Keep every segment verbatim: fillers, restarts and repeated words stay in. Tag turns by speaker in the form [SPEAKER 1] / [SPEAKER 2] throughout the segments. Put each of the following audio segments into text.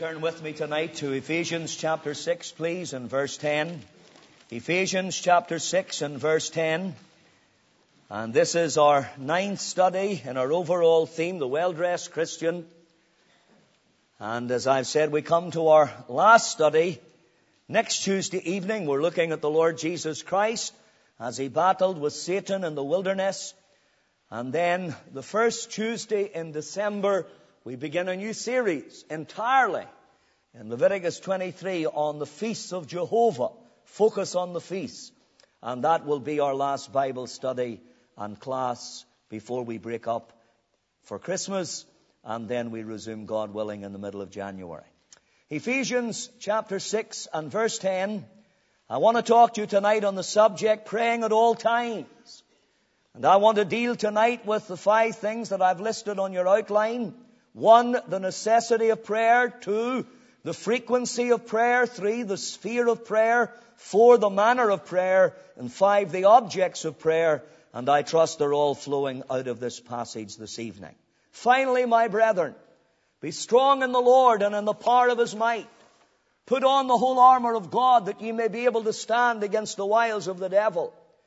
[SPEAKER 1] Turn with me tonight to Ephesians chapter six, please, and verse ten. Ephesians chapter six and verse ten. And this is our ninth study in our overall theme, the well-dressed Christian. And as I've said, we come to our last study. Next Tuesday evening, we're looking at the Lord Jesus Christ as he battled with Satan in the wilderness. And then the first Tuesday in December, we begin a new series entirely in Leviticus twenty-three on the feasts of Jehovah. Focus on the feasts. And that will be our last Bible study and class before we break up for Christmas. And then we resume, God willing, in the middle of January. Ephesians chapter six and verse ten. I want to talk to you tonight on the subject, praying at all times. And I want to deal tonight with the five things that I've listed on your outline. One, the necessity of prayer. Two, the frequency of prayer. Three, the sphere of prayer. Four, the manner of prayer. And five, the objects of prayer. And I trust they're all flowing out of this passage this evening. Finally, my brethren, be strong in the Lord and in the power of his might. Put on the whole armor of God, that ye may be able to stand against the wiles of the devil.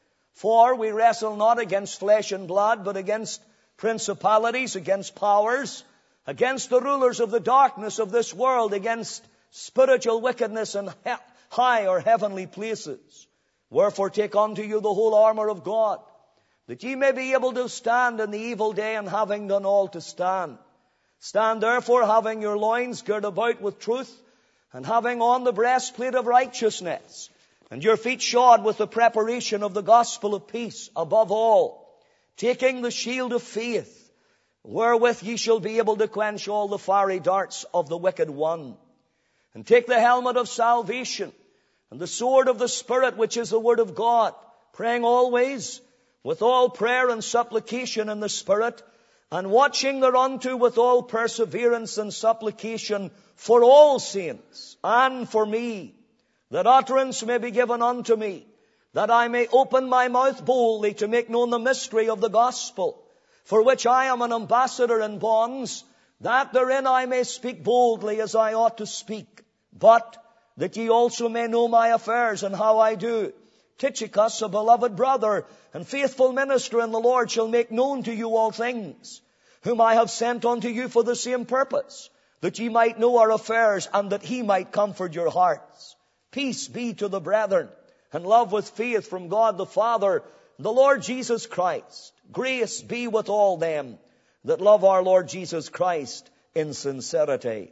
[SPEAKER 1] For we wrestle not against flesh and blood, but against principalities, against powers, against the rulers of the darkness of this world, against spiritual wickedness in high or heavenly places. Wherefore take unto you the whole armor of God, that ye may be able to stand in the evil day, and having done all to stand. Stand therefore, having your loins girt about with truth, and having on the breastplate of righteousness, and your feet shod with the preparation of the gospel of peace. Above all, taking the shield of faith, wherewith ye shall be able to quench all the fiery darts of the wicked one. And take the helmet of salvation, and the sword of the Spirit, which is the word of God, praying always with all prayer and supplication in the Spirit, and watching thereunto with all perseverance and supplication for all saints, and for me, that utterance may be given unto me, that I may open my mouth boldly to make known the mystery of the gospel, for which I am an ambassador in bonds, that therein I may speak boldly as I ought to speak, but that ye also may know my affairs and how I do. Tychicus, a beloved brother and faithful minister in the Lord, shall make known to you all things, whom I have sent unto you for the same purpose, that ye might know our affairs, and that he might comfort your hearts. Peace be to the brethren, and love with faith from God the Father, the Lord Jesus Christ. Grace be with all them that love our Lord Jesus Christ in sincerity.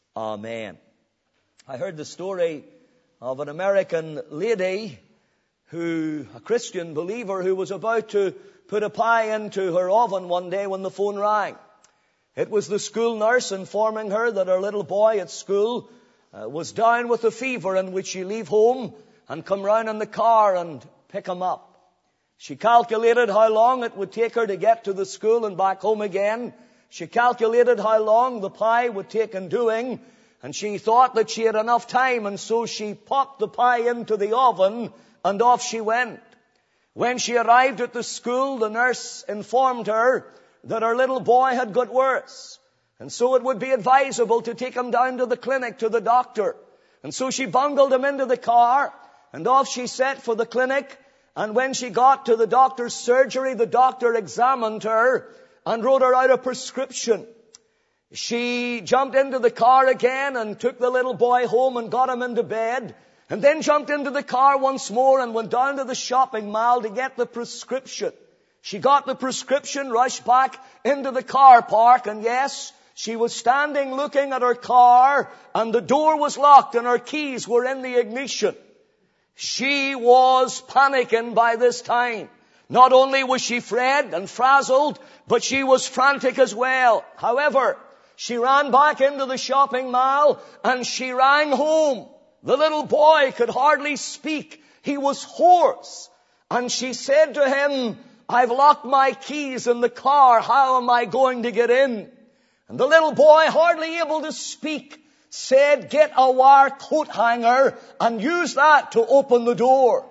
[SPEAKER 1] Amen. I heard the story of an American lady who, a Christian believer, who was about to put a pie into her oven one day when the phone rang. It was the school nurse informing her that her little boy at school uh, was down with a fever, and would she leave home and come round in the car and pick him up. She calculated how long it would take her to get to the school and back home again. She calculated how long the pie would take in doing, and she thought that she had enough time, and so she popped the pie into the oven, and off she went. When she arrived at the school, the nurse informed her that her little boy had got worse, and so it would be advisable to take him down to the clinic, to the doctor. And so she bundled him into the car, and off she set for the clinic. And when she got to the doctor's surgery, the doctor examined her and wrote her out a prescription. She jumped into the car again and took the little boy home and got him into bed, and then jumped into the car once more and went down to the shopping mall to get the prescription. She got the prescription, rushed back into the car park, and yes, she was standing looking at her car, and the door was locked and her keys were in the ignition. She was panicking by this time. Not only was she afraid and frazzled, but she was frantic as well. However, she ran back into the shopping mall and she rang home. The little boy could hardly speak. He was hoarse. And she said to him, "I've locked my keys in the car. How am I going to get in?" And the little boy, hardly able to speak, said, "Get a wire coat hanger and use that to open the door."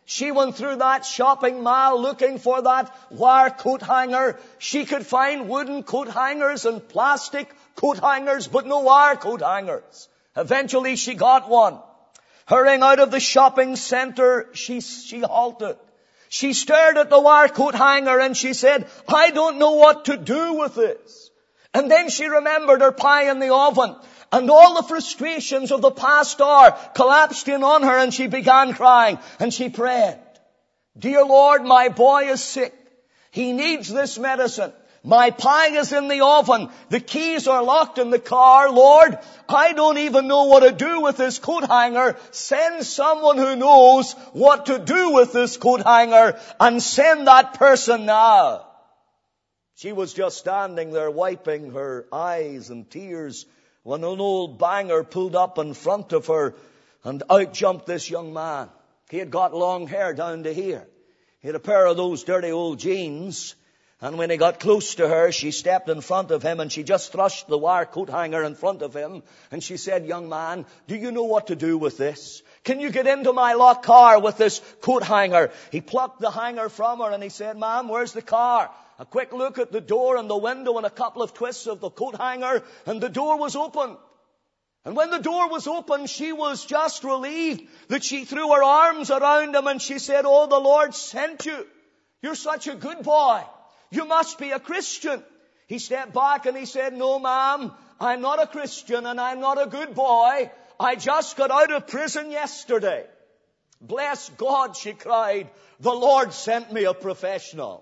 [SPEAKER 1] She went through that shopping mall looking for that wire coat hanger. She could find wooden coat hangers and plastic coat hangers, but no wire coat hangers. Eventually she got one. Hurrying out of the shopping center, she, she halted. She stared at the wire coat hanger and she said, I don't know what to do with this. And then she remembered her pie in the oven. And all the frustrations of the past hour collapsed in on her and she began crying. And she prayed, Dear Lord, my boy is sick. He needs this medicine. My pie is in the oven. The keys are locked in the car. Lord, I don't even know what to do with this coat hanger. Send someone who knows what to do with this coat hanger and send that person now. She was just standing there wiping her eyes and tears when an old banger pulled up in front of her, and out jumped this young man. He had got long hair down to here. He had a pair of those dirty old jeans. And when he got close to her, she stepped in front of him and she just thrust the wire coat hanger in front of him. And she said, Young man, do you know what to do with this? Can you get into my locked car with this coat hanger? He plucked the hanger from her and he said, Ma'am, where's the car? A quick look at the door and the window and a couple of twists of the coat hanger, and the door was open. And when the door was open, she was just relieved that she threw her arms around him and she said, Oh, the Lord sent you. You're such a good boy. You must be a Christian. He stepped back and he said, No, ma'am, I'm not a Christian and I'm not a good boy. I just got out of prison yesterday. Bless God, she cried. The Lord sent me a professional.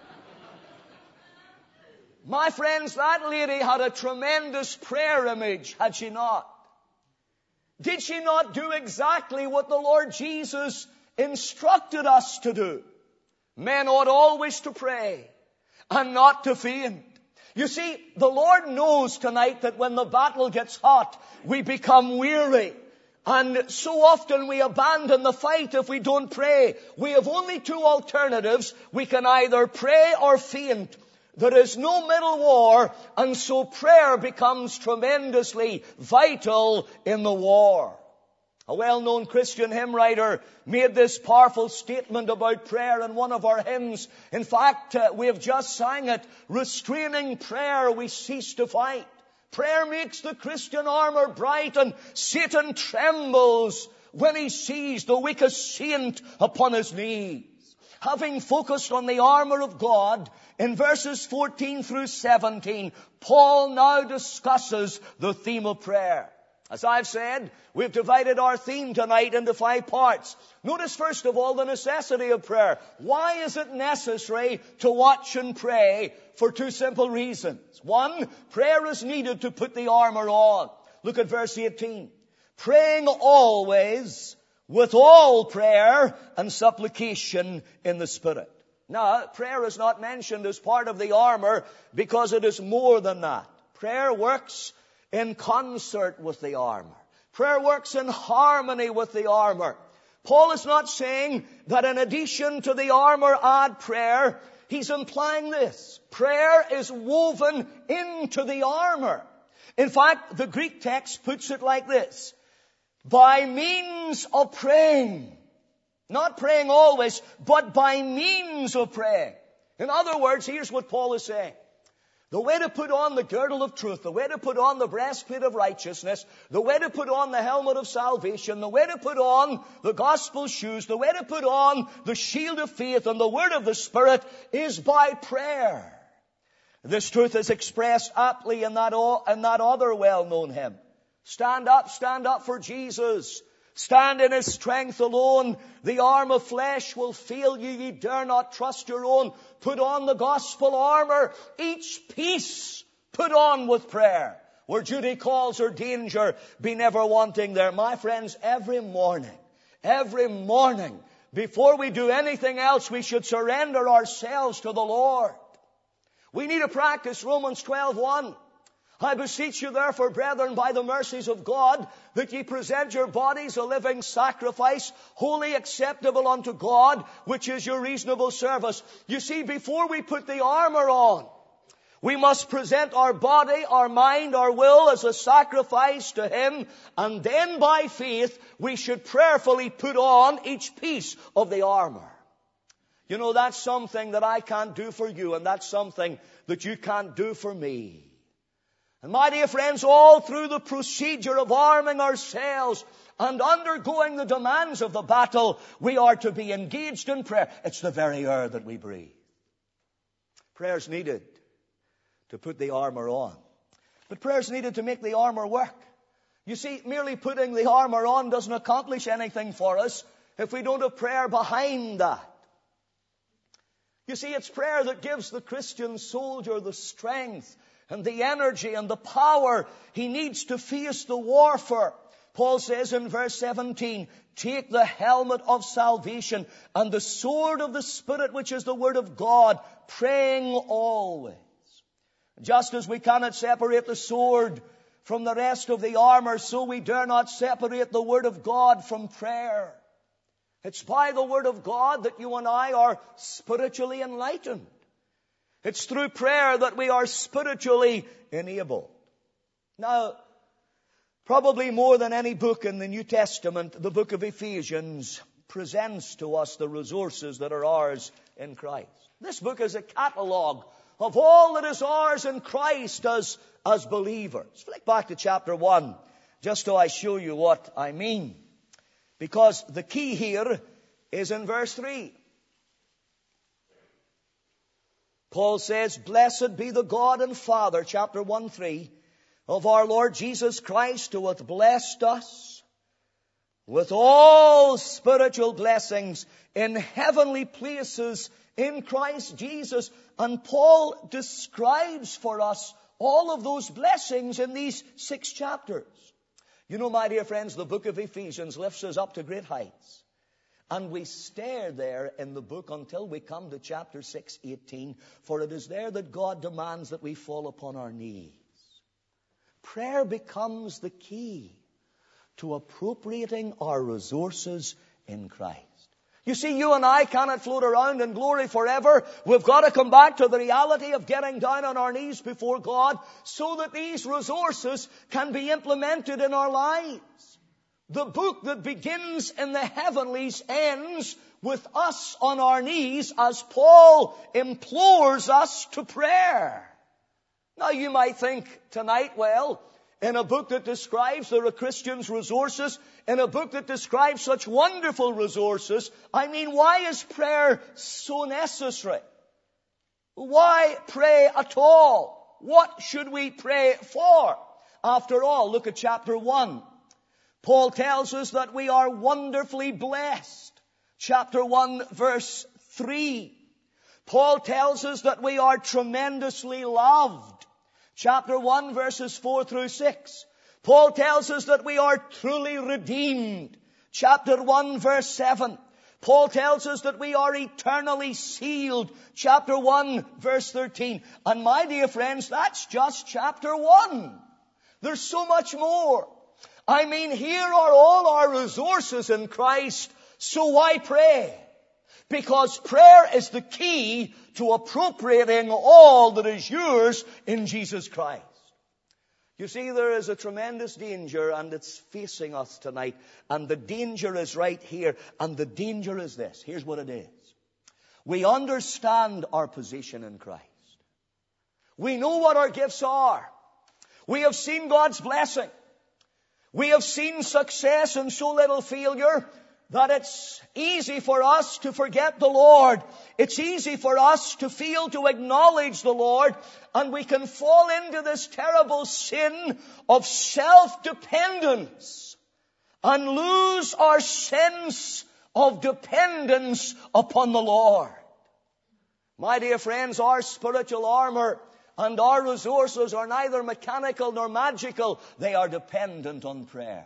[SPEAKER 1] My friends, that lady had a tremendous prayer image, had she not? Did she not do exactly what the Lord Jesus instructed us to do? Men ought always to pray and not to faint. You see, the Lord knows tonight that when the battle gets hot, we become weary. And so often we abandon the fight if we don't pray. We have only two alternatives. We can either pray or faint. There is no middle war, and so prayer becomes tremendously vital in the war. A well-known Christian hymn writer made this powerful statement about prayer in one of our hymns. In fact, uh, we have just sang it, restraining prayer we cease to fight. Prayer makes the Christian armor bright, and Satan trembles when he sees the weakest saint upon his knees. Having focused on the armor of God, in verses fourteen through seventeen, Paul now discusses the theme of prayer. As I've said, we've divided our theme tonight into five parts. Notice first of all the necessity of prayer. Why is it necessary to watch and pray? For two simple reasons. One, prayer is needed to put the armor on. Look at verse eighteen. Praying always with all prayer and supplication in the Spirit. Now, prayer is not mentioned as part of the armor because it is more than that. Prayer works in concert with the armor. Prayer works in harmony with the armor. Paul is not saying that in addition to the armor add prayer. He's implying this. Prayer is woven into the armor. In fact, the Greek text puts it like this. By means of praying. Not praying always, but by means of praying. In other words, here's what Paul is saying. The way to put on the girdle of truth, the way to put on the breastplate of righteousness, the way to put on the helmet of salvation, the way to put on the gospel shoes, the way to put on the shield of faith and the word of the Spirit is by prayer. This truth is expressed aptly in that, in that other well-known hymn. Stand up, stand up for Jesus. Stand in His strength alone. The arm of flesh will fail you. Ye dare not trust your own. Put on the gospel armor. Each piece put on with prayer. Where duty calls or danger, be never wanting there. My friends, every morning, every morning, before we do anything else, we should surrender ourselves to the Lord. We need to practice Romans twelve one. I beseech you therefore, brethren, by the mercies of God, that ye present your bodies a living sacrifice, wholly acceptable unto God, which is your reasonable service. You see, before we put the armor on, We must present our body, our mind, our will as a sacrifice to Him, and then by faith we should prayerfully put on each piece of the armor. You know, that's something that I can't do for you, and that's something that you can't do for me. And my dear friends, all through the procedure of arming ourselves and undergoing the demands of the battle, we are to be engaged in prayer. It's the very air that we breathe. Prayer's needed to put the armor on. But prayer's needed to make the armor work. You see, merely putting the armor on doesn't accomplish anything for us if we don't have prayer behind that. You see, it's prayer that gives the Christian soldier the strength and the energy and the power he needs to face the warfare. Paul says in verse seventeen, take the helmet of salvation and the sword of the Spirit, which is the Word of God, praying always. Just as we cannot separate the sword from the rest of the armor, so we dare not separate the Word of God from prayer. It's by the Word of God that you and I are spiritually enlightened. It's through prayer that we are spiritually enabled. Now, probably more than any book in the New Testament, the book of Ephesians presents to us the resources that are ours in Christ. This book is a catalogue of all that is ours in Christ as, as believers. Flick back to chapter one, just so I show you what I mean. Because the key here is in verse three. Paul says, blessed be the God and Father, chapter one, three, of our Lord Jesus Christ, who hath blessed us with all spiritual blessings in heavenly places in Christ Jesus. And Paul describes for us all of those blessings in these six chapters. You know, my dear friends, the book of Ephesians lifts us up to great heights. And we stare there in the book until we come to chapter six, eighteen. For it is there that God demands that we fall upon our knees. Prayer becomes the key to appropriating our resources in Christ. You see, you and I cannot float around in glory forever. We've got to come back to the reality of getting down on our knees before God so that these resources can be implemented in our lives. The book that begins in the heavenlies ends with us on our knees as Paul implores us to prayer. Now you might think tonight, well, in a book that describes the Christian's resources, in a book that describes such wonderful resources, I mean, why is prayer so necessary? Why pray at all? What should we pray for? After all, look at chapter one. Paul tells us that we are wonderfully blessed. Chapter one, verse three. Paul tells us that we are tremendously loved. Chapter one, verses four through six. Paul tells us that we are truly redeemed. Chapter one, verse seven. Paul tells us that we are eternally sealed. Chapter one, verse thirteen. And my dear friends, that's just chapter one. There's so much more. I mean, here are all our resources in Christ, so why pray? Because prayer is the key to appropriating all that is yours in Jesus Christ. You see, there is a tremendous danger, and it's facing us tonight. And the danger is right here. And the danger is this. Here's what it is. We understand our position in Christ. We know what our gifts are. We have seen God's blessing. We have seen success and so little failure that it's easy for us to forget the Lord. It's easy for us to fail to acknowledge the Lord, and we can fall into this terrible sin of self-dependence and lose our sense of dependence upon the Lord. My dear friends, our spiritual armor and our resources are neither mechanical nor magical. They are dependent on prayer.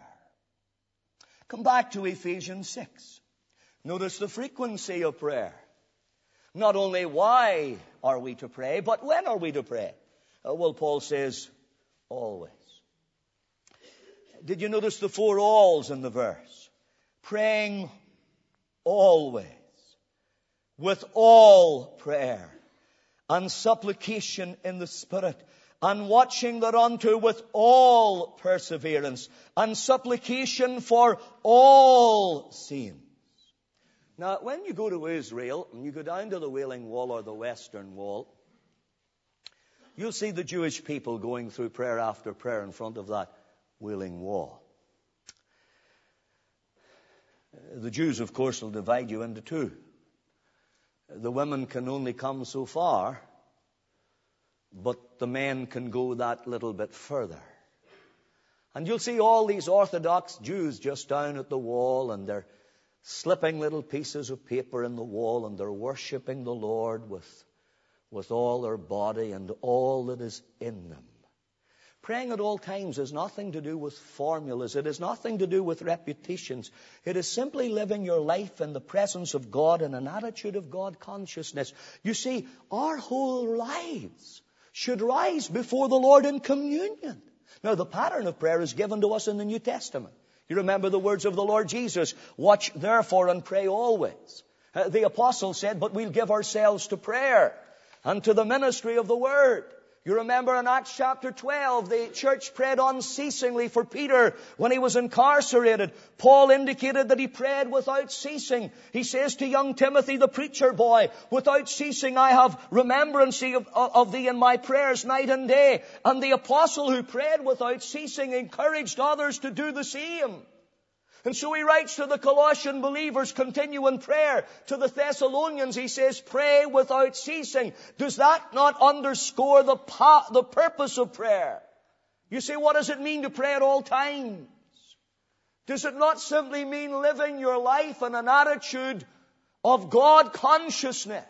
[SPEAKER 1] Come back to Ephesians six. Notice the frequency of prayer. Not only why are we to pray, but when are we to pray? Uh, well, Paul says, always. Did you notice the four alls in the verse? Praying always, with all prayer and supplication in the Spirit, and watching thereunto with all perseverance, and supplication for all saints. Now, when you go to Israel, and you go down to the Wailing Wall or the Western Wall, you'll see the Jewish people going through prayer after prayer in front of that Wailing Wall. The Jews, of course, will divide you into two. The women can only come so far, but the men can go that little bit further. And you'll see all these Orthodox Jews just down at the wall, and they're slipping little pieces of paper in the wall, and they're worshiping the Lord with, with all their body and all that is in them. Praying at all times has nothing to do with formulas. It has nothing to do with repetitions. It is simply living your life in the presence of God in an attitude of God consciousness. You see, our whole lives should rise before the Lord in communion. Now, the pattern of prayer is given to us in the New Testament. You remember the words of the Lord Jesus, watch therefore and pray always. Uh, the apostle said, but we'll give ourselves to prayer and to the ministry of the word. You remember in Acts chapter twelve, the church prayed unceasingly for Peter when he was incarcerated. Paul indicated that he prayed without ceasing. He says to young Timothy, the preacher boy, without ceasing I have remembrance of, of thee in my prayers night and day. And the apostle who prayed without ceasing encouraged others to do the same. And so he writes to the Colossian believers, continue in prayer. To the Thessalonians, he says, pray without ceasing. Does that not underscore the, po- the purpose of prayer? You say, what does it mean to pray at all times? Does it not simply mean living your life in an attitude of God consciousness?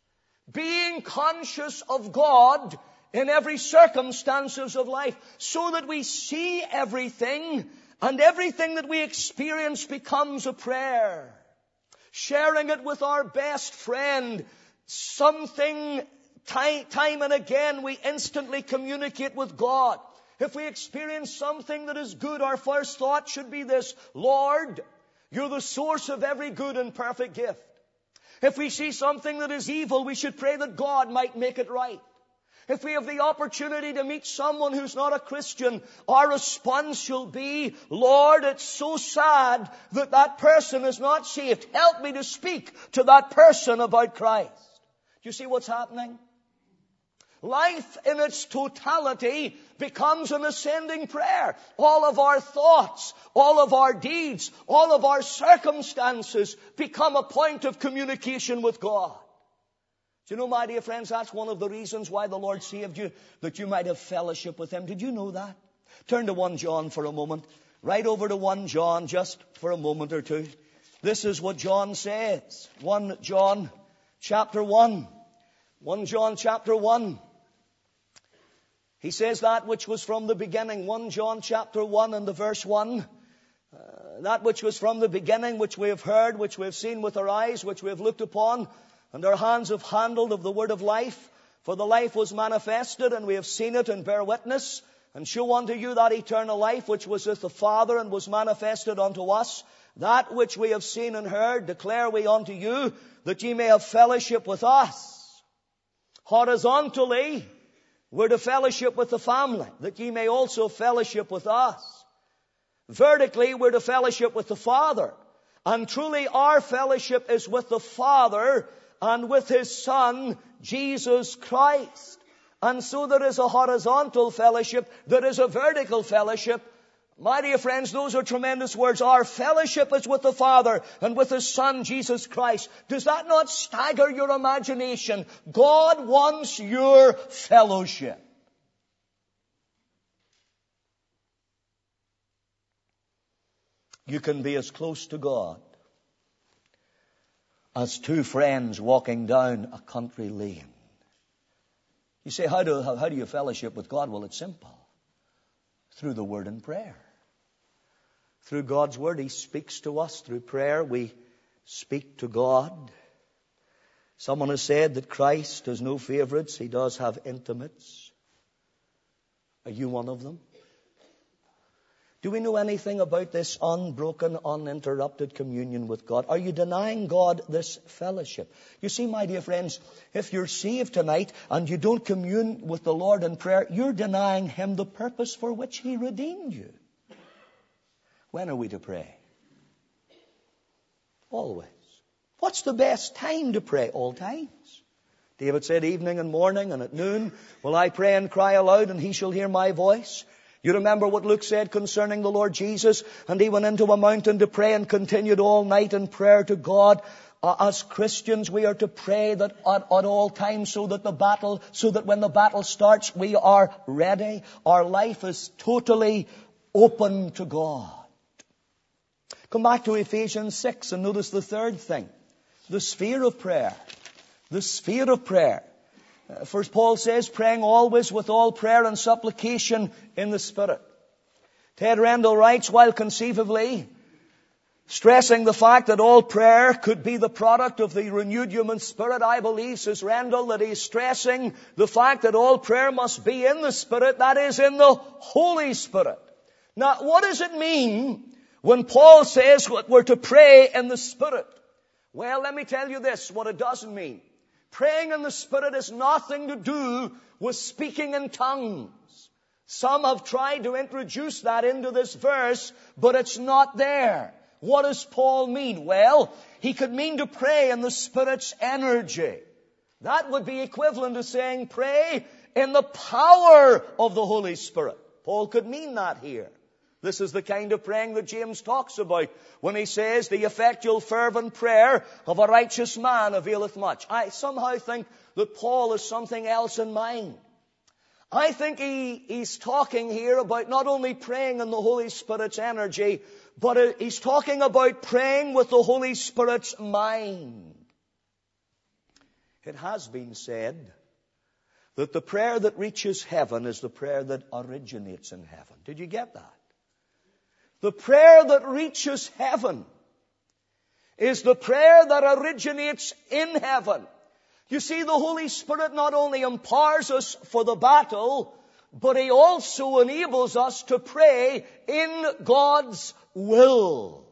[SPEAKER 1] Being conscious of God in every circumstances of life, so that we see everything, and everything that we experience becomes a prayer. Sharing it with our best friend, something time, time and again we instantly communicate with God. If we experience something that is good, our first thought should be this: Lord, you're the source of every good and perfect gift. If we see something that is evil, we should pray that God might make it right. If we have the opportunity to meet someone who's not a Christian, our response shall be, Lord, it's so sad that that person is not saved. Help me to speak to that person about Christ. Do you see what's happening? Life in its totality becomes an ascending prayer. All of our thoughts, all of our deeds, all of our circumstances become a point of communication with God. Do you know, my dear friends, that's one of the reasons why the Lord saved you, that you might have fellowship with Him. Did you know that? Turn to First John for a moment. Right over to First John just for a moment or two. This is what John says. First John chapter one. First John chapter one. He says that which was from the beginning. First John chapter one and the verse one. Uh, that which was from the beginning, which we have heard, which we have seen with our eyes, which we have looked upon, and our hands have handled of the word of life. For the life was manifested, and we have seen it and bear witness, and show unto you that eternal life which was with the Father and was manifested unto us. That which we have seen and heard declare we unto you, that ye may have fellowship with us. Horizontally, we're to fellowship with the family, that ye may also fellowship with us. Vertically, we're to fellowship with the Father. And truly our fellowship is with the Father and with His Son, Jesus Christ. And so there is a horizontal fellowship, there is a vertical fellowship. My dear friends, those are tremendous words. Our fellowship is with the Father and with His Son, Jesus Christ. Does that not stagger your imagination? God wants your fellowship. You can be as close to God as two friends walking down a country lane. You say, how do, how, how do you fellowship with God? Well, it's simple. Through the Word and prayer. Through God's Word, He speaks to us. Through prayer, we speak to God. Someone has said that Christ has no favorites. He does have intimates. Are you one of them? Do we know anything about this unbroken, uninterrupted communion with God? Are you denying God this fellowship? You see, my dear friends, if you're saved tonight and you don't commune with the Lord in prayer, you're denying Him the purpose for which He redeemed you. When are we to pray? Always. What's the best time to pray? All times. David said, evening and morning and at noon will I pray and cry aloud, and He shall hear my voice. You remember what Luke said concerning the Lord Jesus? And He went into a mountain to pray and continued all night in prayer to God. Uh, as Christians, we are to pray that at, at all times, so that the battle, so that when the battle starts, we are ready. Our life is totally open to God. Come back to Ephesians six and notice the third thing. The sphere of prayer. The sphere of prayer. First, Paul says, praying always with all prayer and supplication in the Spirit. Ted Rendell writes, while conceivably stressing the fact that all prayer could be the product of the renewed human spirit, I believe, says Rendell, that he's stressing the fact that all prayer must be in the Spirit, that is, in the Holy Spirit. Now, what does it mean when Paul says we're to pray in the Spirit? Well, let me tell you this, what it doesn't mean. Praying in the Spirit has nothing to do with speaking in tongues. Some have tried to introduce that into this verse, but it's not there. What does Paul mean? Well, he could mean to pray in the Spirit's energy. That would be equivalent to saying pray in the power of the Holy Spirit. Paul could mean that here. This is the kind of praying that James talks about when he says, the effectual fervent prayer of a righteous man availeth much. I somehow think that Paul has something else in mind. I think he, he's talking here about not only praying in the Holy Spirit's energy, but he's talking about praying with the Holy Spirit's mind. It has been said that the prayer that reaches heaven is the prayer that originates in heaven. Did you get that? The prayer that reaches heaven is the prayer that originates in heaven. You see, the Holy Spirit not only empowers us for the battle, but He also enables us to pray in God's will.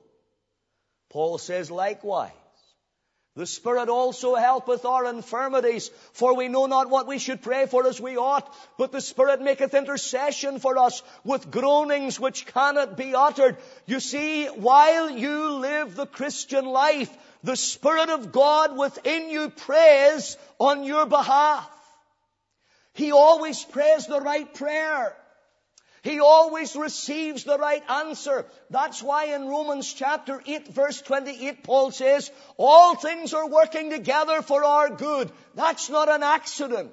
[SPEAKER 1] Paul says, likewise, the Spirit also helpeth our infirmities, for we know not what we should pray for as we ought, but the Spirit maketh intercession for us with groanings which cannot be uttered. You see, while you live the Christian life, the Spirit of God within you prays on your behalf. He always prays the right prayer. He always receives the right answer. That's why in Romans chapter eight, verse twenty-eight, Paul says, all things are working together for our good. That's not an accident.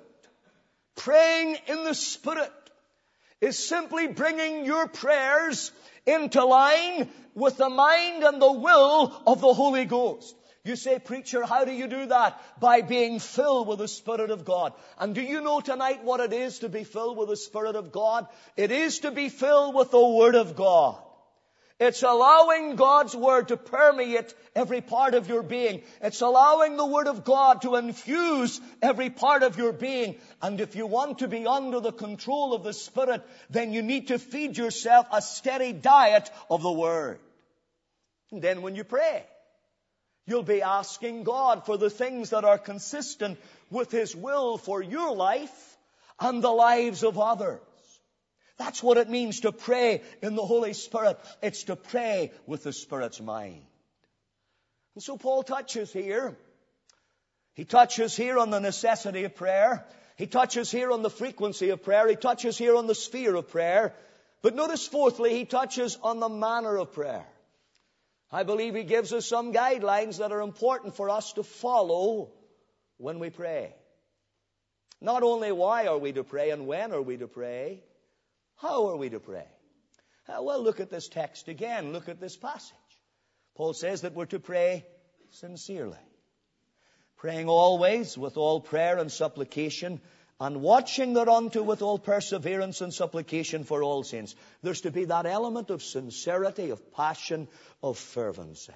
[SPEAKER 1] Praying in the Spirit is simply bringing your prayers into line with the mind and the will of the Holy Ghost. You say, preacher, how do you do that? By being filled with the Spirit of God. And do you know tonight what it is to be filled with the Spirit of God? It is to be filled with the Word of God. It's allowing God's Word to permeate every part of your being. It's allowing the Word of God to infuse every part of your being. And if you want to be under the control of the Spirit, then you need to feed yourself a steady diet of the Word. And then when you pray, you'll be asking God for the things that are consistent with His will for your life and the lives of others. That's what it means to pray in the Holy Spirit. It's to pray with the Spirit's mind. And so Paul touches here. He touches here on the necessity of prayer. He touches here on the frequency of prayer. He touches here on the sphere of prayer. But notice fourthly, he touches on the manner of prayer. I believe he gives us some guidelines that are important for us to follow when we pray. Not only why are we to pray and when are we to pray, how are we to pray? Uh, well, look at this text again. Look at this passage. Paul says that we're to pray sincerely. Praying always with all prayer and supplication, and watching thereunto with all perseverance and supplication for all saints. There's to be that element of sincerity, of passion, of fervency.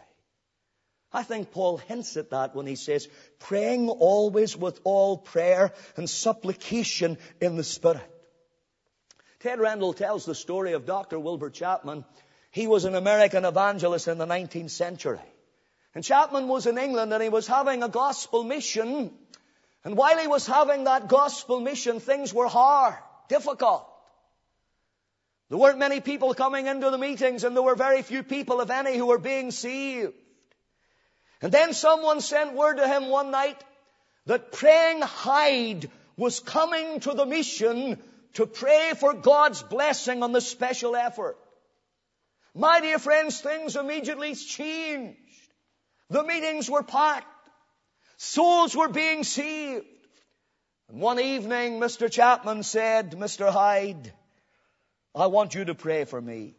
[SPEAKER 1] I think Paul hints at that when he says, praying always with all prayer and supplication in the Spirit. Ted Rendell tells the story of Doctor Wilbur Chapman. He was an American evangelist in the nineteenth century. And Chapman was in England and he was having a gospel mission. And while he was having that gospel mission, things were hard, difficult. There weren't many people coming into the meetings, and there were very few people, if any, who were being saved. And then someone sent word to him one night that Praying Hyde was coming to the mission to pray for God's blessing on the special effort. My dear friends, things immediately changed. The meetings were packed. Souls were being saved. And one evening, Mister Chapman said, "Mister Hyde, I want you to pray for me."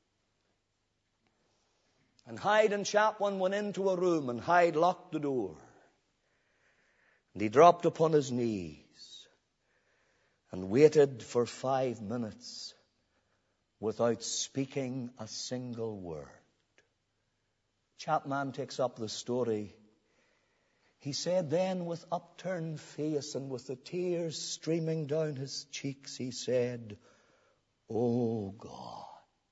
[SPEAKER 1] And Hyde and Chapman went into a room, and Hyde locked the door. And he dropped upon his knees and waited for five minutes without speaking a single word. Chapman takes up the story. He said then, with upturned face and with the tears streaming down his cheeks, he said, "Oh God."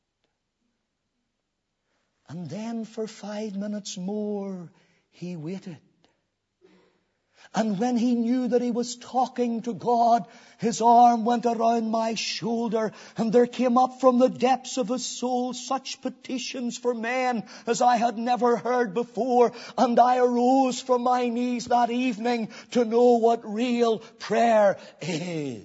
[SPEAKER 1] And then for five minutes more, he waited. And when he knew that he was talking to God, his arm went around my shoulder, and there came up from the depths of his soul such petitions for men as I had never heard before. And I arose from my knees that evening to know what real prayer is.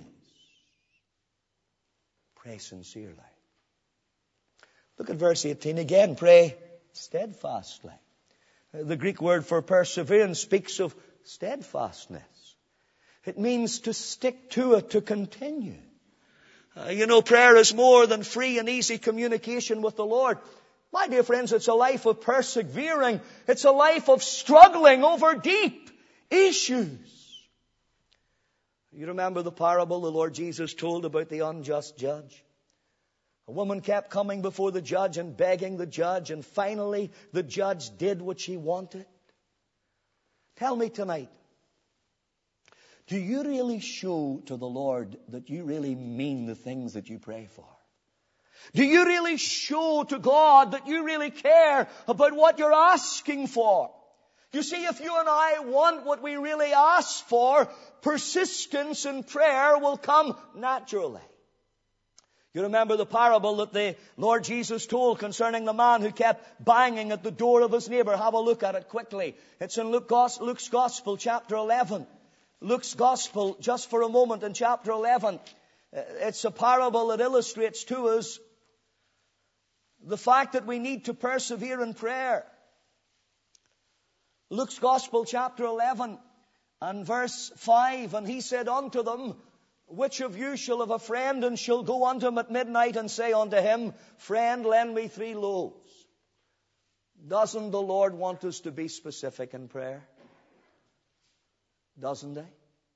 [SPEAKER 1] Pray sincerely. Look at verse eighteen again. Pray steadfastly. The Greek word for perseverance speaks of steadfastness. It means to stick to it, to continue. Uh, you know, prayer is more than free and easy communication with the Lord. My dear friends, it's a life of persevering. It's a life of struggling over deep issues. You remember the parable the Lord Jesus told about the unjust judge? A woman kept coming before the judge and begging the judge, and finally the judge did what she wanted. Tell me tonight, do you really show to the Lord that you really mean the things that you pray for? Do you really show to God that you really care about what you're asking for? You see, if you and I want what we really ask for, persistence in prayer will come naturally. You remember the parable that the Lord Jesus told concerning the man who kept banging at the door of his neighbor. Have a look at it quickly. It's in Luke's Gospel, chapter eleven. Luke's Gospel, just for a moment, in chapter eleven. It's a parable that illustrates to us the fact that we need to persevere in prayer. Luke's Gospel, chapter eleven, and verse five. And he said unto them, "Which of you shall have a friend, and shall go unto him at midnight, and say unto him, Friend, lend me three loaves?" Doesn't the Lord want us to be specific in prayer? Doesn't he?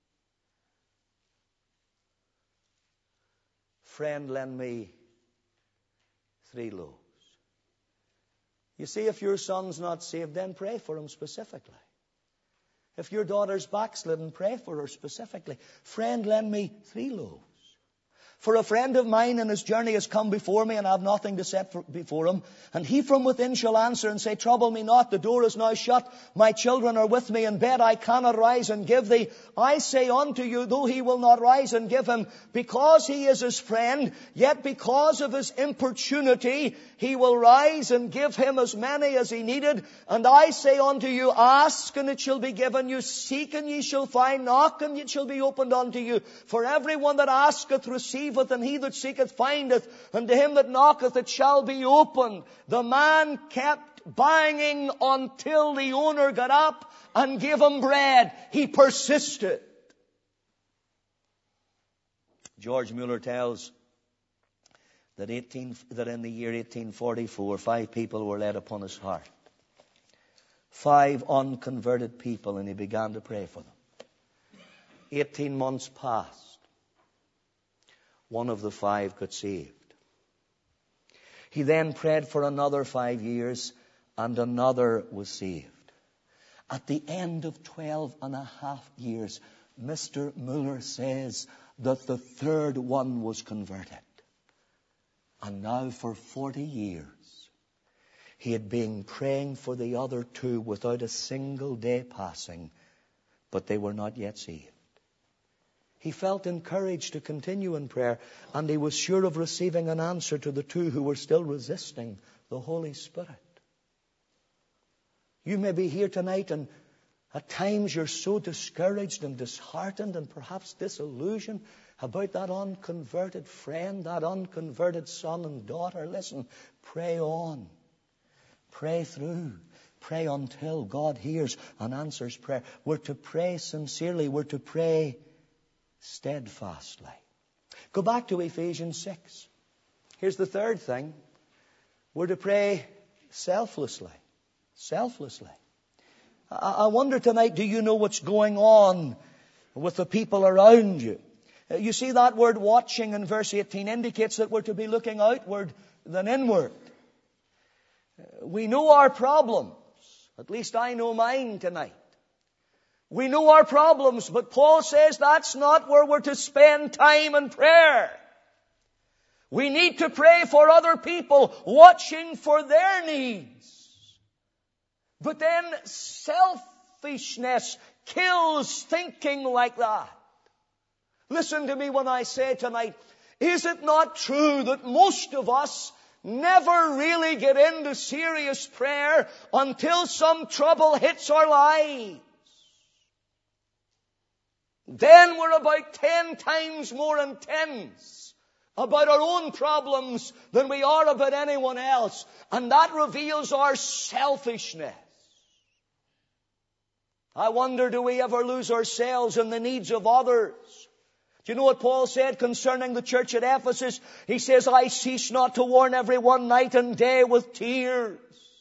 [SPEAKER 1] Friend, lend me three loaves. You see, if your son's not saved, then pray for him specifically. If your daughter's backslidden, pray for her specifically. Friend, lend me three loaves. For a friend of mine in his journey has come before me, and I have nothing to set for, before him. And he from within shall answer and say, Trouble me not, the door is now shut. My children are with me in bed, I cannot rise and give thee. I say unto you, though he will not rise and give him, because he is his friend, yet because of his importunity, he will rise and give him as many as he needed. And I say unto you, Ask, and it shall be given you. Seek, and ye shall find. Knock, and it shall be opened unto you. For everyone that asketh receiveth, and he that seeketh findeth, and to him that knocketh it shall be opened. The man kept banging until the owner got up and gave him bread. He persisted. George Mueller tells that, eighteen, that in the year eighteen forty-four, five people were laid upon his heart. Five unconverted people, and he began to pray for them. Eighteen months passed. One of the five got saved. He then prayed for another five years, and another was saved. At the end of twelve and a half years, Mister Mueller says that the third one was converted. And now for forty years, he had been praying for the other two without a single day passing, but they were not yet saved. He felt encouraged to continue in prayer, and he was sure of receiving an answer to the two who were still resisting the Holy Spirit. You may be here tonight, and at times you're so discouraged and disheartened and perhaps disillusioned about that unconverted friend, that unconverted son and daughter. Listen, pray on. Pray through. Pray until God hears and answers prayer. We're to pray sincerely. We're to pray steadfastly. Go back to Ephesians six. Here's the third thing. We're to pray selflessly. Selflessly. I wonder tonight, do you know what's going on with the people around you? You see, that word watching in verse eighteen indicates that we're to be looking outward than inward. We know our problems. At least I know mine tonight. We know our problems, but Paul says that's not where we're to spend time in prayer. We need to pray for other people, watching for their needs. But then selfishness kills thinking like that. Listen to me when I say tonight, is it not true that most of us never really get into serious prayer until some trouble hits our lives? Then we're about ten times more intense about our own problems than we are about anyone else. And that reveals our selfishness. I wonder, do we ever lose ourselves in the needs of others? Do you know what Paul said concerning the church at Ephesus? He says, I cease not to warn everyone night and day with tears.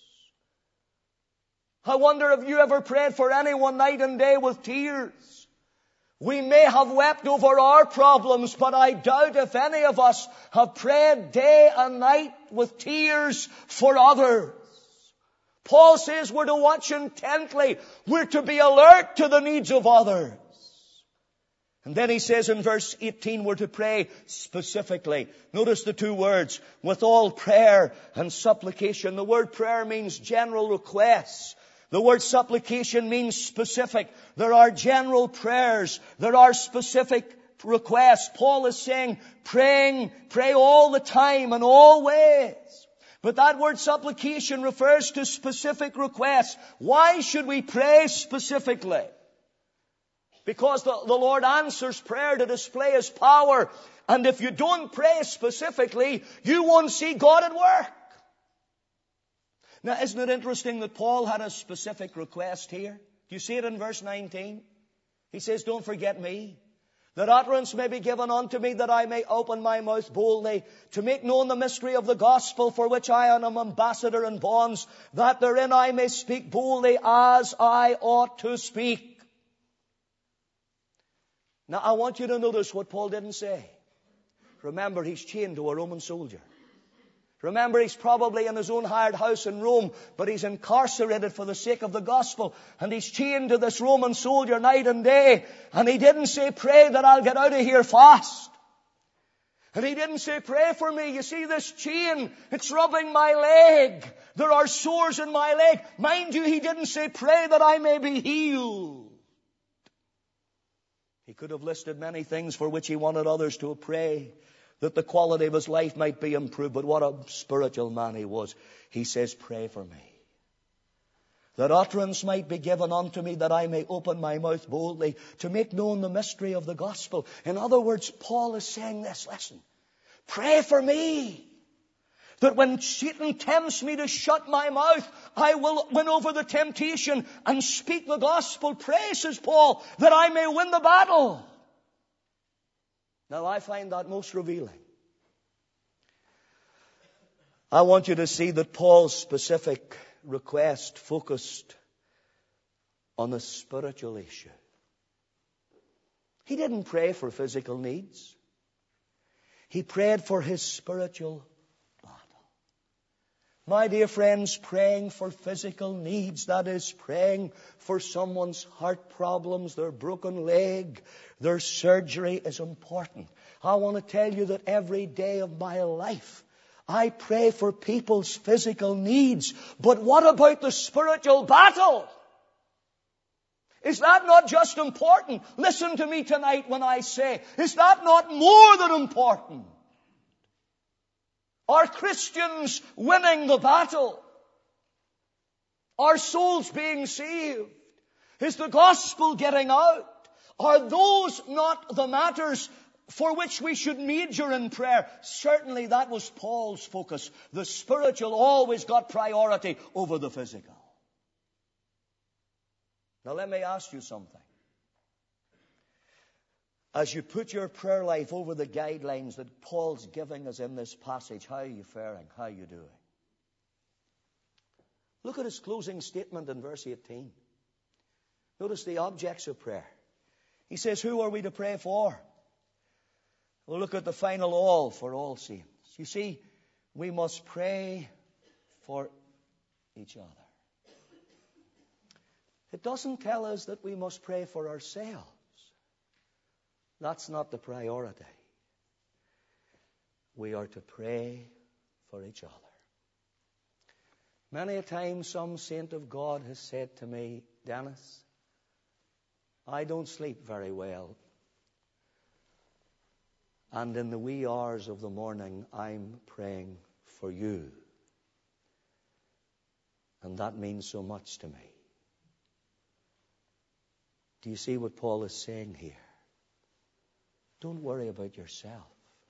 [SPEAKER 1] I wonder if you ever prayed for anyone night and day with tears. We may have wept over our problems, but I doubt if any of us have prayed day and night with tears for others. Paul says we're to watch intently. We're to be alert to the needs of others. And then he says in verse eighteen, we're to pray specifically. Notice the two words, with all prayer and supplication. The word prayer means general requests. The word supplication means specific. There are general prayers. There are specific requests. Paul is saying, praying, pray all the time and all ways. But that word supplication refers to specific requests. Why should we pray specifically? Because the, the Lord answers prayer to display His power. And if you don't pray specifically, you won't see God at work. Now, isn't it interesting that Paul had a specific request here? Do you see it in verse nineteen? He says, don't forget me, that utterance may be given unto me, that I may open my mouth boldly, to make known the mystery of the gospel, for which I am an ambassador in bonds, that therein I may speak boldly as I ought to speak. Now, I want you to notice what Paul didn't say. Remember, he's chained to a Roman soldier. Remember, he's probably in his own hired house in Rome, but he's incarcerated for the sake of the gospel. And he's chained to this Roman soldier night and day. And he didn't say, pray that I'll get out of here fast. And he didn't say, pray for me. You see this chain? It's rubbing my leg. There are sores in my leg. Mind you, he didn't say, pray that I may be healed. He could have listed many things for which he wanted others to pray, that the quality of his life might be improved. But what a spiritual man he was. He says, pray for me, that utterance might be given unto me, that I may open my mouth boldly, to make known the mystery of the gospel. In other words, Paul is saying this, listen, pray for me, that when Satan tempts me to shut my mouth, I will win over the temptation and speak the gospel. Pray, says Paul, that I may win the battle. Now, I find that most revealing. I want you to see that Paul's specific request focused on a spiritual issue. He didn't pray for physical needs. He prayed for his spiritual battle. My dear friends, praying for physical needs, that is praying for someone's heart problems, their broken leg, their surgery, is important. I want to tell you that every day of my life I pray for people's physical needs. But what about the spiritual battle? Is that not just important? Listen to me tonight when I say, is that not more than important? Are Christians winning the battle? Are souls being saved? Is the gospel getting out? Are those not the matters for which we should major in prayer? Certainly that was Paul's focus. The spiritual always got priority over the physical. Now let me ask you something. As you put your prayer life over the guidelines that Paul's giving us in this passage, how are you faring? How are you doing? Look at his closing statement in verse eighteen. Notice the objects of prayer. He says, who are we to pray for? We'll look at the final all for all saints. You see, we must pray for each other. It doesn't tell us that we must pray for ourselves. That's not the priority. We are to pray for each other. Many a time some saint of God has said to me, Dennis, I don't sleep very well. And in the wee hours of the morning, I'm praying for you. And that means so much to me. Do you see what Paul is saying here? Don't worry about yourself.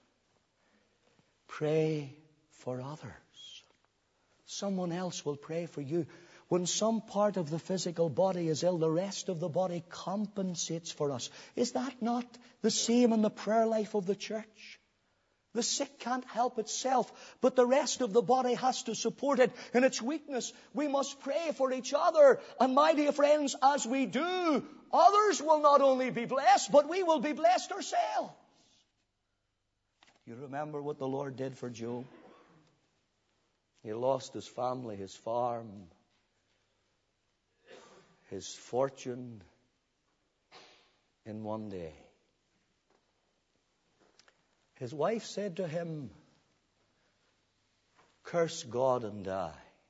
[SPEAKER 1] Pray for others. Someone else will pray for you. When some part of the physical body is ill, the rest of the body compensates for us. Is that not the same in the prayer life of the church? The sick can't help itself, but the rest of the body has to support it in its weakness. We must pray for each other. And my dear friends, as we do, others will not only be blessed, but we will be blessed ourselves. You remember what the Lord did for Job? He lost his family, his farm, his fortune in one day. His wife said to him, curse God and die.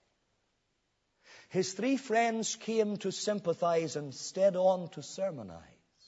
[SPEAKER 1] His three friends came to sympathize instead on to sermonize.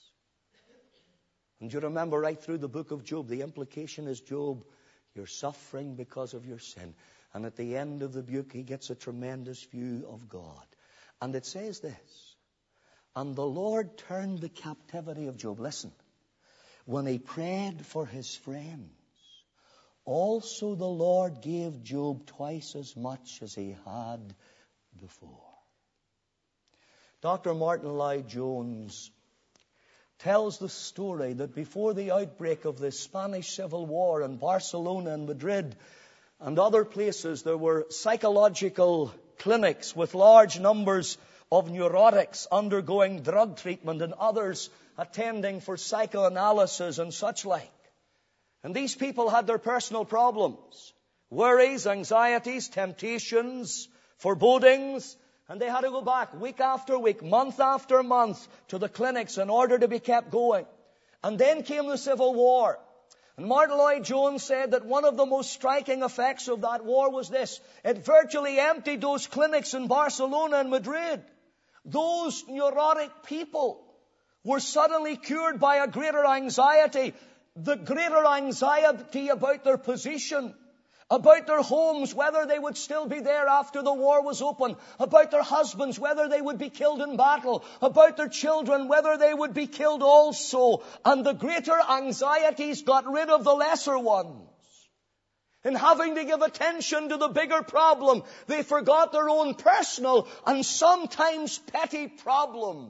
[SPEAKER 1] And you remember right through the book of Job, the implication is, Job, you're suffering because of your sin. And at the end of the book, he gets a tremendous view of God. And it says this, and the Lord turned the captivity of Job. Listen, when he prayed for his friends, also the Lord gave Job twice as much as he had before. Doctor Martin Lloyd-Jones tells the story that before the outbreak of the Spanish Civil War in Barcelona and Madrid and other places, there were psychological clinics with large numbers of neurotics undergoing drug treatment and others attending for psychoanalysis and such like. And these people had their personal problems, worries, anxieties, temptations, forebodings, and they had to go back week after week, month after month to the clinics in order to be kept going. And then came the Civil War. And Martin Lloyd-Jones said that one of the most striking effects of that war was this. It virtually emptied those clinics in Barcelona and Madrid. Those neurotic people were suddenly cured by a greater anxiety. The greater anxiety about their position, about their homes, whether they would still be there after the war was open, about their husbands, whether they would be killed in battle, about their children, whether they would be killed also. And the greater anxieties got rid of the lesser ones. In having to give attention to the bigger problem, they forgot their own personal and sometimes petty problems.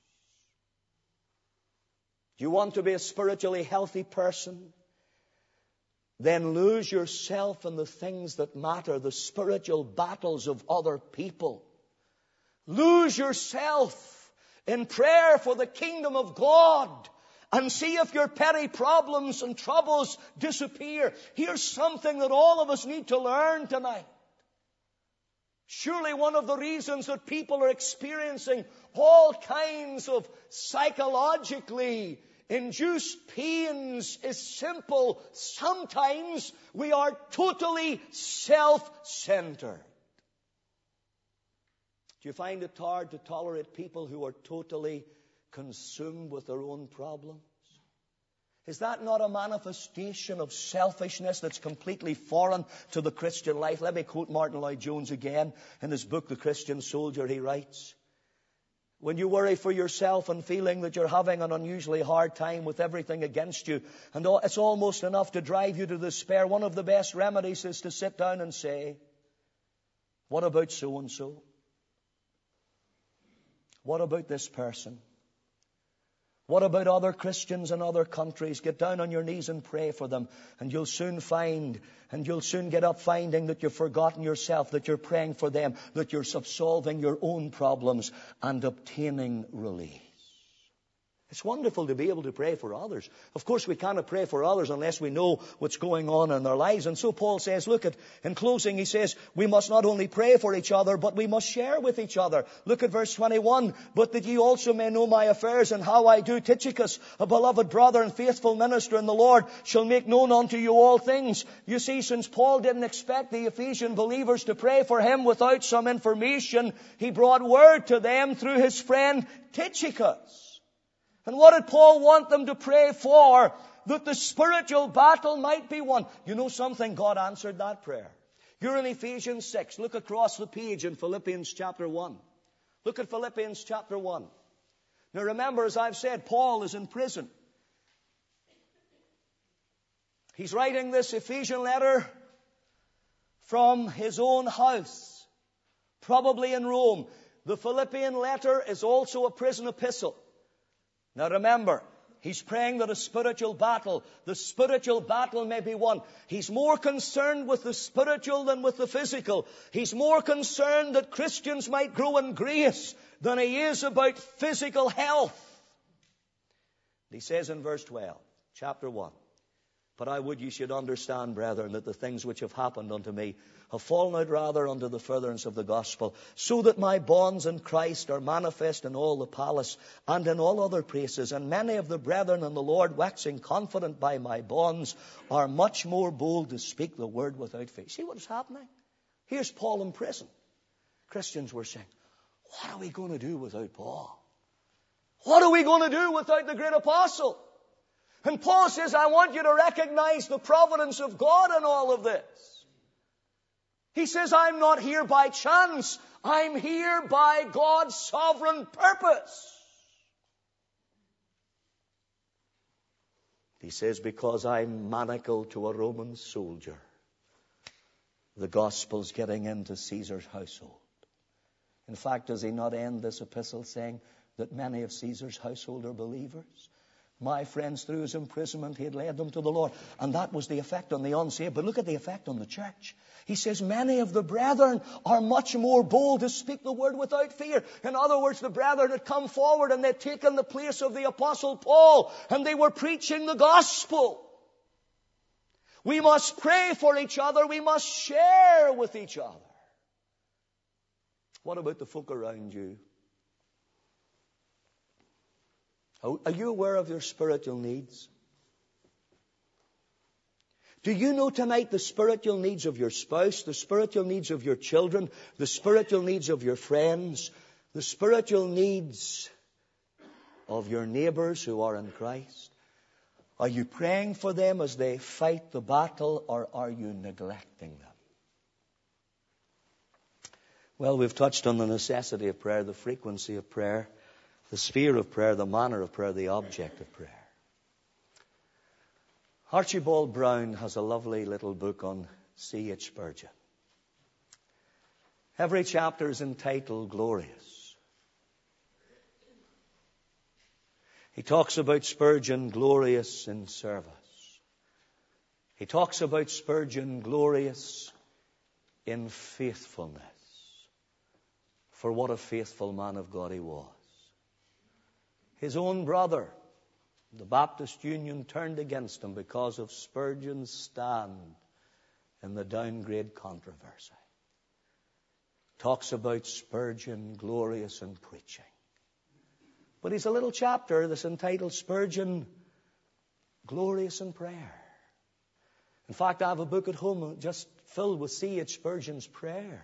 [SPEAKER 1] You want to be a spiritually healthy person? Then lose yourself in the things that matter, the spiritual battles of other people. Lose yourself in prayer for the kingdom of God and see if your petty problems and troubles disappear. Here's something that all of us need to learn tonight. Surely one of the reasons that people are experiencing all kinds of psychologically induced pains is simple. Sometimes we are totally self-centered. Do you find it hard to tolerate people who are totally consumed with their own problems? Is that not a manifestation of selfishness that's completely foreign to the Christian life? Let me quote Martin Lloyd-Jones again. In his book, The Christian Soldier, he writes, when you worry for yourself and feeling that you're having an unusually hard time with everything against you, and it's almost enough to drive you to despair, one of the best remedies is to sit down and say, what about so-and-so? What about this person? What about other Christians in other countries? Get down on your knees and pray for them. And you'll soon find, and you'll soon get up finding that you've forgotten yourself, that you're praying for them, that you're solving your own problems and obtaining relief. It's wonderful to be able to pray for others. Of course, we cannot pray for others unless we know what's going on in their lives. And so Paul says, look at, in closing, he says, we must not only pray for each other, but we must share with each other. Look at verse twenty-one. But that ye also may know my affairs and how I do. Tychicus, a beloved brother and faithful minister in the Lord, shall make known unto you all things. You see, since Paul didn't expect the Ephesian believers to pray for him without some information, he brought word to them through his friend Tychicus. And what did Paul want them to pray for? That the spiritual battle might be won. You know something? God answered that prayer. You're in Ephesians six. Look across the page in Philippians chapter one. Look at Philippians chapter one. Now remember, as I've said, Paul is in prison. He's writing this Ephesian letter from his own house, probably in Rome. The Philippian letter is also a prison epistle. Now remember, he's praying that a spiritual battle, the spiritual battle may be won. He's more concerned with the spiritual than with the physical. He's more concerned that Christians might grow in grace than he is about physical health. He says in verse twelve, chapter one, but I would ye should understand, brethren, that the things which have happened unto me have fallen out rather unto the furtherance of the gospel, so that my bonds in Christ are manifest in all the palace and in all other places. And many of the brethren in the Lord, waxing confident by my bonds, are much more bold to speak the word without fear. See what is happening? Here's Paul in prison. Christians were saying, what are we going to do without Paul? What are we going to do without the great apostle? And Paul says, I want you to recognize the providence of God in all of this. He says, I'm not here by chance. I'm here by God's sovereign purpose. He says, because I'm manacled to a Roman soldier, the gospel's getting into Caesar's household. In fact, does he not end this epistle saying that many of Caesar's household are believers? My friends, through his imprisonment, he had led them to the Lord. And that was the effect on the unsaved. But look at the effect on the church. He says, many of the brethren are much more bold to speak the word without fear. In other words, the brethren had come forward and they'd taken the place of the Apostle Paul. And they were preaching the gospel. We must pray for each other. We must share with each other. What about the folk around you? Are you aware of your spiritual needs? Do you know tonight the spiritual needs of your spouse, the spiritual needs of your children, the spiritual needs of your friends, the spiritual needs of your neighbors who are in Christ? Are you praying for them as they fight the battle, or are you neglecting them? Well, we've touched on the necessity of prayer, the frequency of prayer, the sphere of prayer, the manner of prayer, the object of prayer. Archibald Brown has a lovely little book on C H Spurgeon. Every chapter is entitled Glorious. He talks about Spurgeon glorious in service. He talks about Spurgeon glorious in faithfulness. For what a faithful man of God he was. His own brother, the Baptist Union, turned against him because of Spurgeon's stand in the downgrade controversy. Talks about Spurgeon glorious in preaching. But he's a little chapter that's entitled Spurgeon glorious in prayer. In fact, I have a book at home just filled with C H Spurgeon's prayers.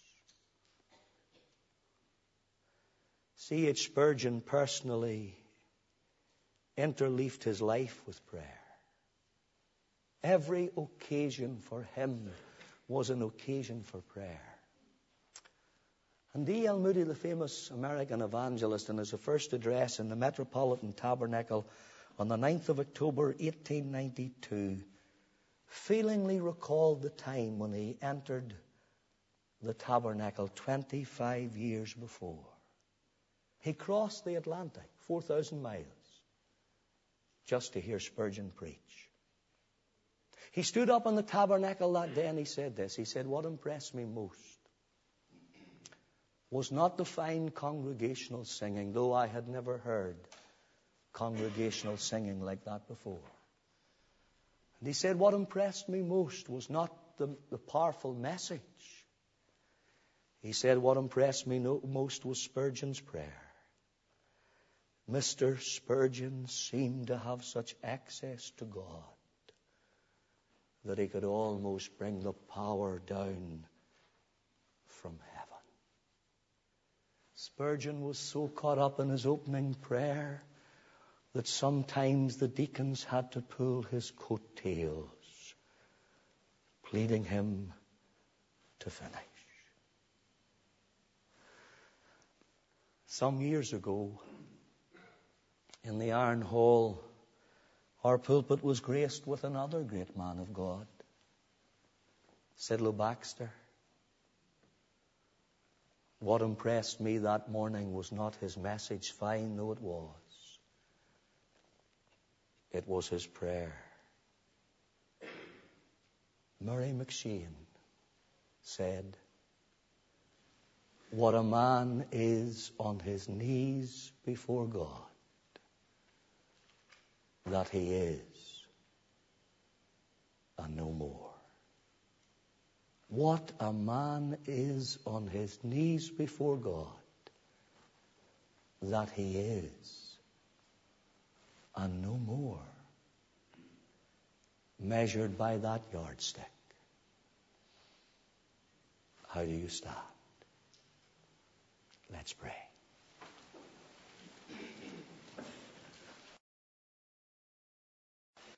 [SPEAKER 1] C H Spurgeon personally interleafed his life with prayer. Every occasion for him was an occasion for prayer. And D L Moody, the famous American evangelist, in his first address in the Metropolitan Tabernacle on the ninth of October, eighteen ninety-two, feelingly recalled the time when he entered the tabernacle twenty-five years before. He crossed the Atlantic, four thousand miles, just to hear Spurgeon preach. He stood up in the tabernacle that day and he said this. He said, what impressed me most was not the fine congregational singing, though I had never heard congregational singing like that before. And he said, what impressed me most was not the, the powerful message. He said, what impressed me no, most was Spurgeon's prayer. Mister Spurgeon seemed to have such access to God that he could almost bring the power down from heaven. Spurgeon was so caught up in his opening prayer that sometimes the deacons had to pull his coattails, pleading him to finish. Some years ago, in the Iron Hall, our pulpit was graced with another great man of God, Sidlow Baxter. What impressed me that morning was not his message, fine though it was. It was his prayer. Murray McShane said, what a man is on his knees before God, that he is, and no more. What a man is on his knees before God, that he is, and no more. Measured by that yardstick, how do you stand? Let's pray.